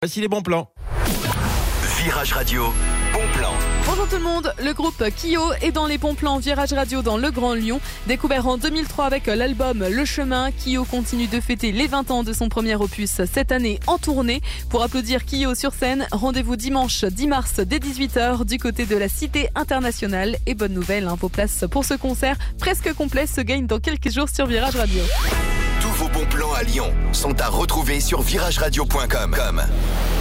Voici les bons plans. Virage Radio, bon plan. Bonjour tout le monde, le groupe Kyo est dans les bons plans Virage Radio dans le Grand Lyon. Découvert en 2003 avec l'album Le Chemin, Kyo continue de fêter les 20 ans de son premier opus cette année en tournée. Pour applaudir Kyo sur scène, rendez-vous dimanche 10 mars dès 18h du côté de la Cité Internationale. Et bonne nouvelle, vos places pour ce concert presque complet se gagnent dans quelques jours sur Virage Radio. Tous vos bons plans à Lyon sont à retrouver sur virageradio.com.